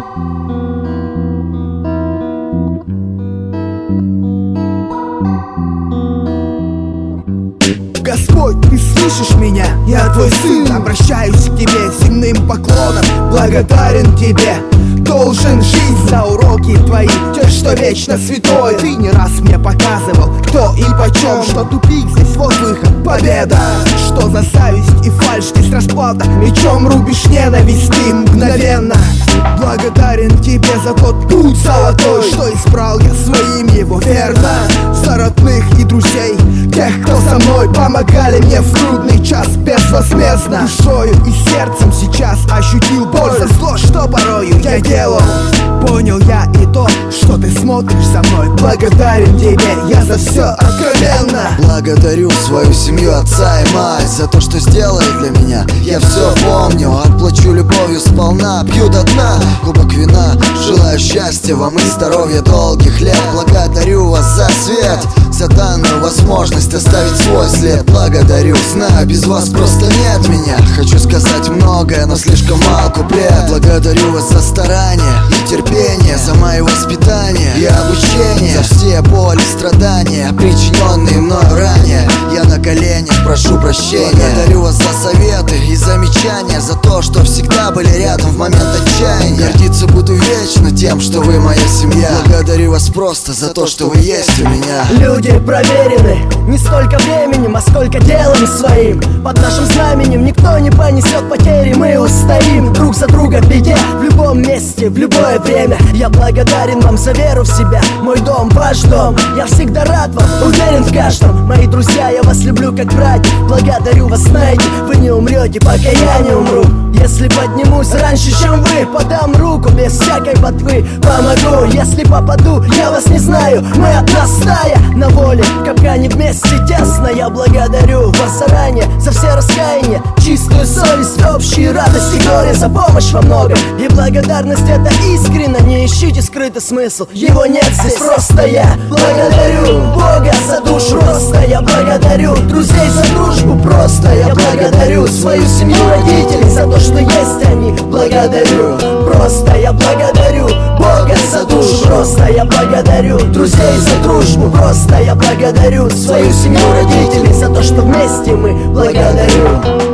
Господь, ты слышишь меня? Я твой сын, обращаюсь к тебе земным поклоном. Благодарен тебе, должен жить за уроки твои, те, что вечно святое. Ты не раз мне показывал, кто и почем, что тупик здесь, вот выход, победа. Что за зависть и фальшь, здесь расплата, мечом рубишь ненависть ты мгновенно. Благодарен тебе за тот путь золотой, что избрал я своим его верно. За родных и друзей, тех, кто со мной помогали мне в трудный час безвозмездно. Душою и сердцем сейчас ощутил боль за зло, что порою я делал. Понял я и то, что ты смотришь за мной. Благодарен тебе, я за все откровенно. Благодарю свою семью, отца и мать, за то, что сделали для меня. Я все помню, отплачу любовью сполна. Пью до дна кубок вина, желаю счастья вам и здоровья долгих лет. Благодарю вас за свет, за данную возможность оставить свой след. Благодарю, знаю, без вас просто нет меня. Хочу сказать многое, но слишком мал куплет. Благодарю вас за старание и терпение, за мое воспитание и обучение, за все боли, страдания, причиненные мною ранее. Я на коленях прошу прощения. Благодарю вас за советы и замечания, за то, что всегда были рядом в момент отчаяния. Гордиться буду вечно тем, что вы моя семья. Благодарю вас просто за то, что вы есть у меня. Люди проверены не столько временем, а сколько делом своим. Под нашим знаменем никто не понесет потери. Мы устоим друг за друга в беде, в любом месте, в любое время. Я благодарен вам за веру в себя. Мой дом, ваш дом, я всегда рад вам, уверен в каждом. Мои друзья, я вас люблю как братьев. Благодарю вас, знаете, вы не умрете, пока я не умру. Если поднимусь раньше, чем вы, подам руку без всякой ботвы. Помогу, если попаду, я вас не знаю. Мы одна стая на воле, в капкане вместе тесно. Я благодарю вас заранее за все раскаяния, чистую совесть, общие радости, горе, за помощь во многом. И благодарность это искренне, не ищите скрытый смысл, его нет здесь. Просто я благодарю Бога за душу роста. Я благодарю друзей за дружбу просто. Я благодарю свою семью, родителей за то, что есть они. Благодарю просто, я благодарю Бога за душу роста. Я благодарю друзей за дружбу просто. Я благодарю свою семью, родителей за то, что вместе мы. Благодарю.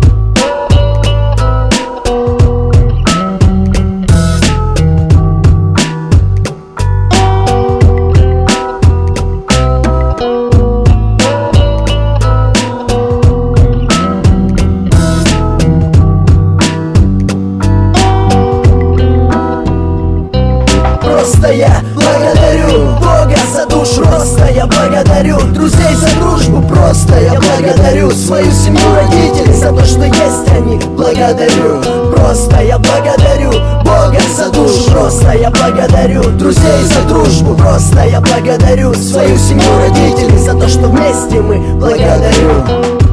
Просто я благодарю Бога за душу роста. Я благодарю друзей за дружбу просто. Я благодарю свою семью, родителей за то, что есть они. Благодарю просто, я благодарю Бога за душу роста. Я благодарю друзей за дружбу просто. Я благодарю свою семью, родителей за то, что вместе мы. Благодарю.